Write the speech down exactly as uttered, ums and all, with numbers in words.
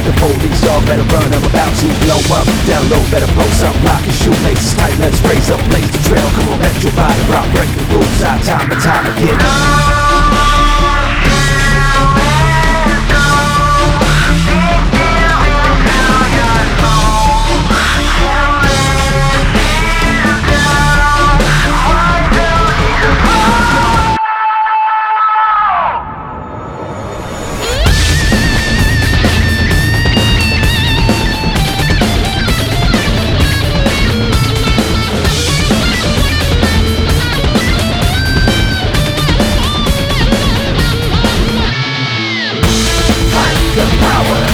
like the police, y'all better run, I'm about to blow up. Down low, better post up, lock your shoelaces tight, let's raise up, blaze the trail. Come on, let your body rock, break the rules out time and time again. The power